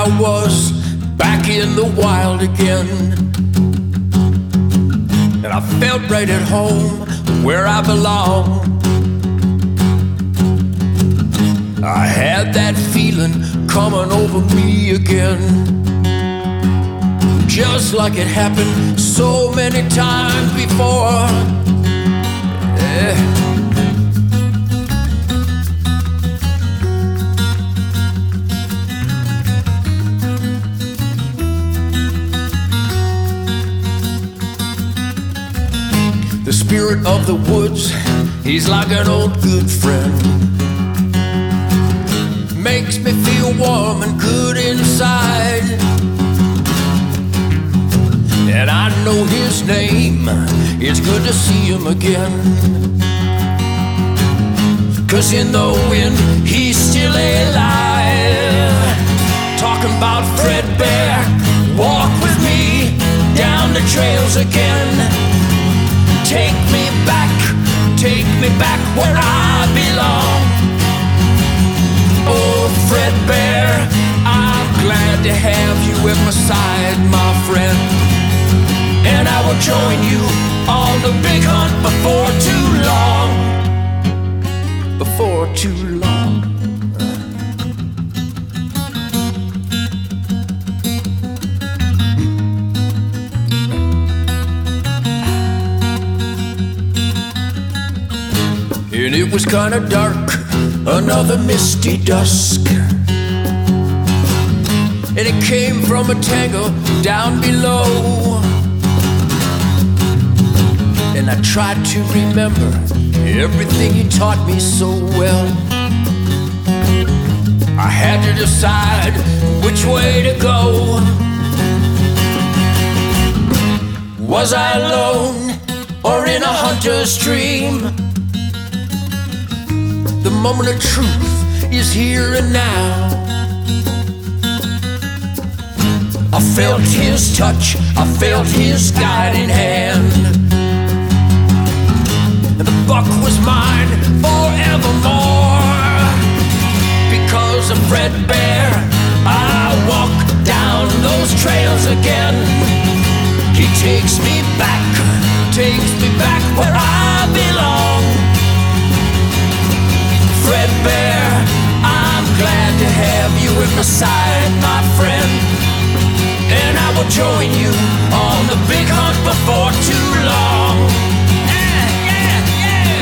was back in the wild again. And I felt right at home where I belong. I had that feeling coming over me again, just like it happened so many times before. Yeah. The spirit of the woods, he's like an old good friend. Makes me feel warm and good inside. And I know his name, it's good to see him again. 'Cause in the wind, he's still alive. Talking about Fred Bear, walk with me down the trails again. Take me back where I belong. Oh, Fred Bear, I'm glad to have you at my side, my friend. And I will join you on the big hunt before too long. Before too long. And it was kinda dark, another misty dusk, and it came from a tangle down below. And I tried to remember everything he taught me so well. I had to decide which way to go. Was I alone or in a hunter's dream? The moment of truth is here and now. I felt his touch, I felt his guiding hand. And the buck was mine forevermore. Because of Fred Bear, I walk down those trails again. He takes me back where I belong. Fred Bear, I'm glad to have you at my side, my friend. And I will join you on the big hunt before too long. Yeah, yeah, yeah.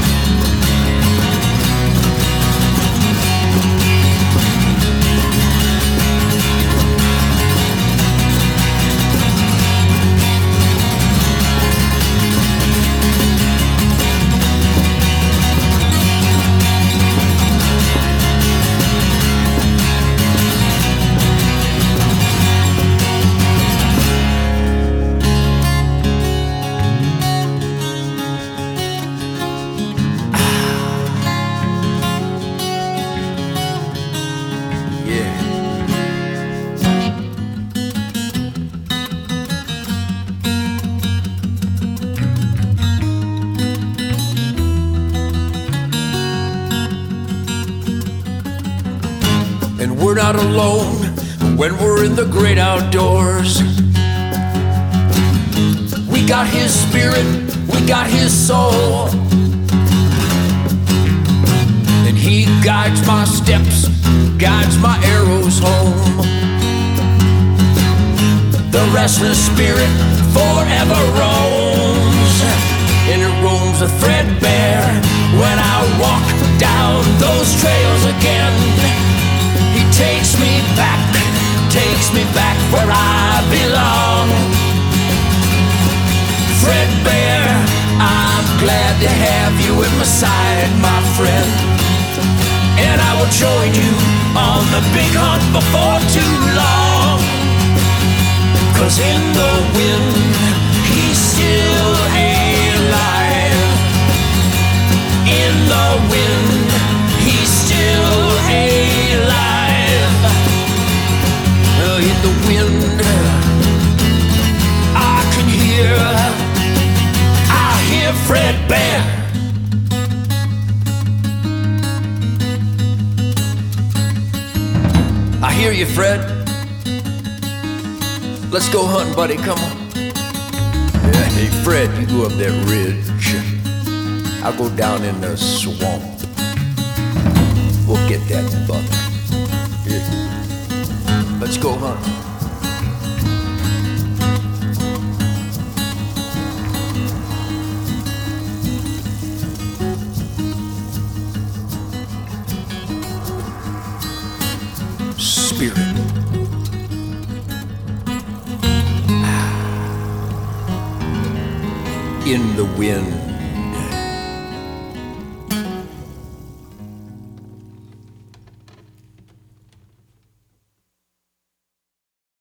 And we're not alone when we're in the great outdoors. We got his spirit, we got his soul. And he guides my steps, guides my arrows home. The restless spirit forever roams. And it roams with Fred Bear when I walk down those trails again. He takes me back where I belong. Fred Bear, I'm glad to have you at my side, my friend. And I will join you on the big hunt before too long. 'Cause in the wind, he's still alive. In the wind, he's still alive. In the wind, I can hear Fred Bear. I hear you, Fred. Let's go hunting, buddy, come on. Yeah, hey, Fred, you go up that ridge. I'll go down in the swamp. We'll get that buck. Yeah. Let's go hunting. Spirit. In the wind.